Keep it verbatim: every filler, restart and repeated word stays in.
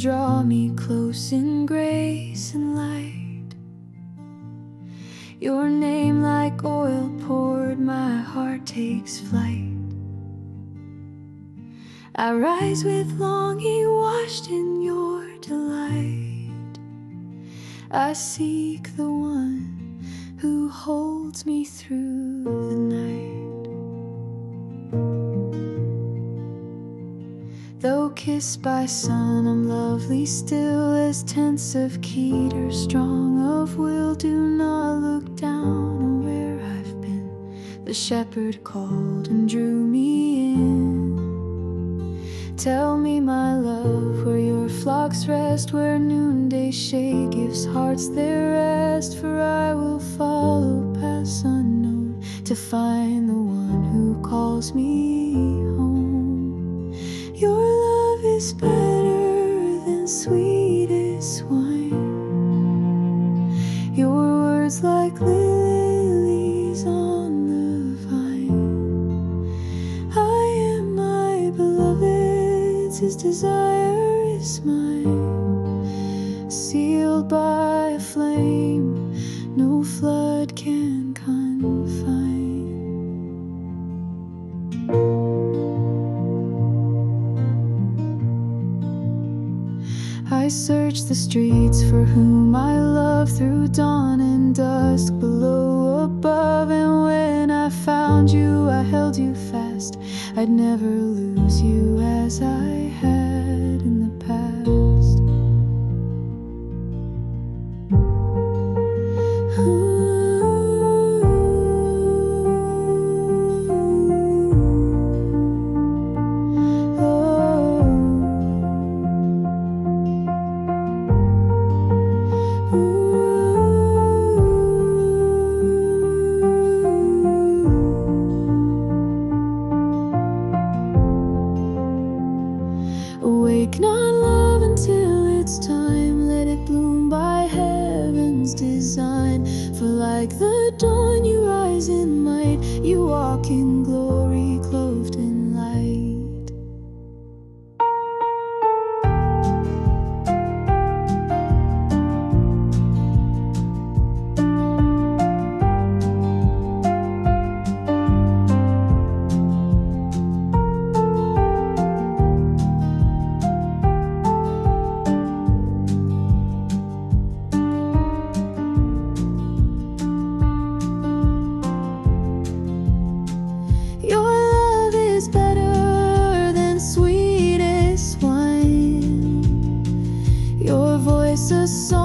draw me close in grace and light. Your name like oil poured, my heart takes flight. I rise with longing, washed in your delight. I seek the one who holds me through the night. Though kissed by sun, I'm lovely still as tents of Kedar, strong of will. Do not look down on where I've been. The shepherd called and drew me in. Tell me, my love, where your flocks rest, where noonday shade gives hearts their rest. For I will follow paths unknown to find the one who calls me home. Your love is better than sweetest wine. Your words like lilies on the vine. I am my beloved's, his desire is mine. Sealed by a flame no flood can confine. I search the streets for whom I love, through dawn and dusk, below, above. And when I found you, I held you fast. I'd never lose you as I had in the past. Awake not love until it's time, let it bloom by heaven's design. For like the dawn you rise in might, you walk in glory clothed in light. Your voice a song